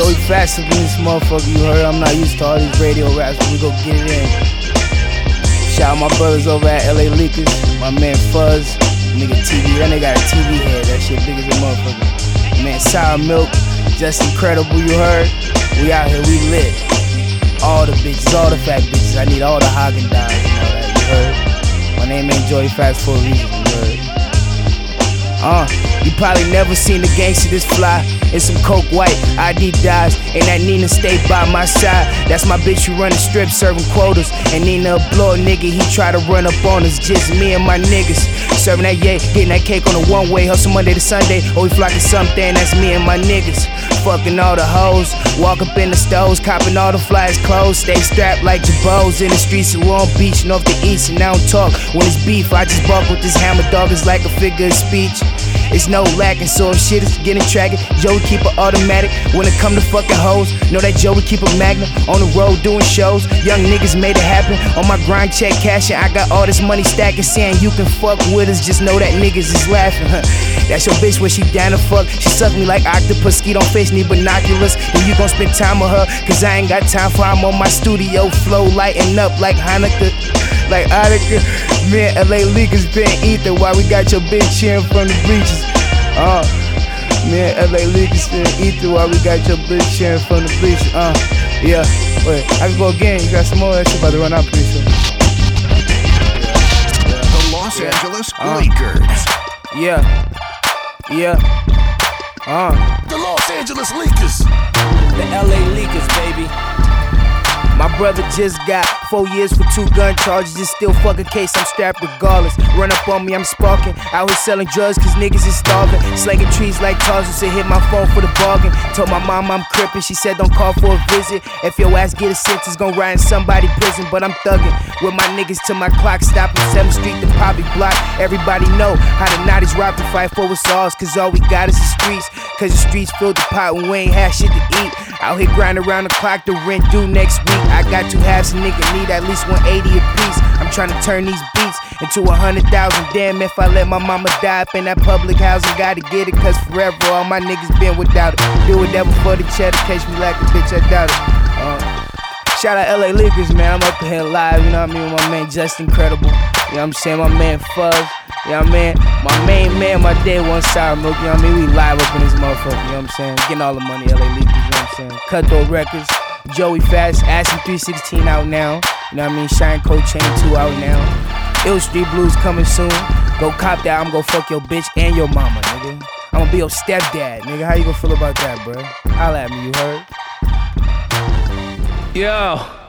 Joey Fast up in this motherfucker, you heard? I'm not used to all these radio raps, but we gon' get it in. Shout out my brothers over at LA Leakers, my man Fuzz, nigga TV, that nigga got a TV head, that shit big as a motherfucker. Man, Sour Milk, just incredible, you heard? We out here, we lit. All the bitches, all the fat bitches, I need all the Haagen-Dazs and all that, you heard? My name ain't Joey Fast for a reason, you heard? You probably never seen a gangster this fly. And some coke white, ID dies, and that Nina stay by my side. That's my bitch who run the strip serving quotas. And Nina a blow nigga, he try to run up on us. Just me and my niggas serving that yay, getting that cake on a one-way. Hustle Monday to Sunday, always flocking something. That's me and my niggas. Fucking all the hoes, walk up in the stoves, copping all the flyers clothes. Stay strapped like Jabos in the streets of Long Beach, north to east, and I don't talk when it's beef. I just bark with this hammer dog, it's like a figure of speech. It's no lacking, so if shit is getting tragic, Joey keep it automatic. When it come to fucking hoes, know that Joey keep a magnum. On the road doing shows, young niggas made it happen. On my grind check cashing, I got all this money stacking. Saying you can fuck with us, just know that niggas is laughing. That's your bitch when she down to fuck. She suck me like octopus, skeet on fish, need binoculars. Then you gon' spend time with her, cause I ain't got time for her. I'm on my studio flow, lighting up like Hanukkah. Like Attica, man, LA Leakers been ether while we got your bitch cheering from the bleachers. Man, LA Leakers been ether while we got your bitch cheering from the bleachers. Yeah, wait, I can go again. You got some more that shit about to run out pretty soon. The Los Angeles Lakers. Yeah. The Los Angeles Lakers. The LA Leakers, baby. My brother just got 4 years for 2 gun charges. It's still fucking case, I'm strapped regardless. Run up on me, I'm sparking. Out here selling drugs cause niggas is starving. Slanging trees like Tarzan, so hit my phone for the bargain. Told my mom I'm crippin', she said don't call for a visit. If your ass get a sentence, gon' ride in somebody prison. But I'm thuggin' with my niggas till my clock stop on 7th Street, the Poppy Block. Everybody know how the Naughties rock and fight for us all. Cause all we got is the streets. Cause the streets filled the pot when we ain't had shit to eat. Out here grinding around the clock, the rent due next week. I got 2 halves, a nigga need at least 180 apiece. I'm tryna turn these beats into 100,000. Damn, if I let my mama die up in that public housing, gotta get it, cause forever all my niggas been without it. Do whatever for the cheddar, catch me like a bitch, I doubt it. Shout out LA Lakers, man, I'm up here live, you know what I mean, with my man Just Incredible. You know what I'm saying, my man Fuzz. You know what I mean? My main man, my day one Sour Milk, you know what I mean? We live up in this motherfucker, you know what I'm saying? Getting all the money, LA Lakers, you know what I'm saying? Cutthroat Records. Joey Fast, Ashen 316 out now. You know what I mean? Shine Cold Chain 2 out now. Ill Street Blues coming soon. Go cop that, I'm gon' fuck your bitch and your mama, nigga. I'm gonna be your stepdad, nigga. How you gonna feel about that, bro? Holla at me, you heard? Yo.